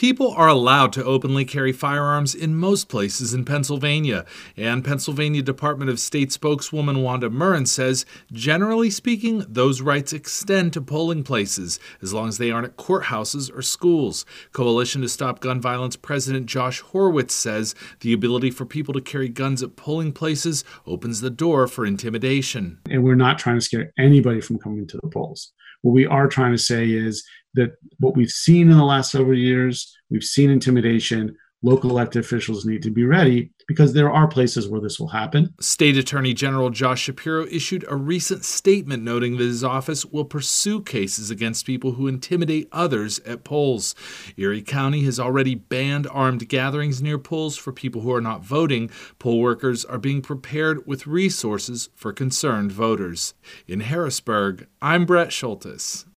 People are allowed to openly carry firearms in most places in Pennsylvania, and Pennsylvania Department of State spokeswoman Wanda Murren says, generally speaking, those rights extend to polling places, as long as they aren't at courthouses or schools. Coalition to Stop Gun Violence President Josh Horowitz says the ability for people to carry guns at polling places opens the door for intimidation. And we're not trying to scare anybody from coming to the polls. What we are trying to say is that what we've seen in the last several years, we've seen intimidation. Local elected officials need to be ready because there are places where this will happen. State Attorney General Josh Shapiro issued a recent statement noting that his office will pursue cases against people who intimidate others at polls. Erie County has already banned armed gatherings near polls for people who are not voting. Poll workers are being prepared with resources for concerned voters. In Harrisburg, I'm Brett Schultes.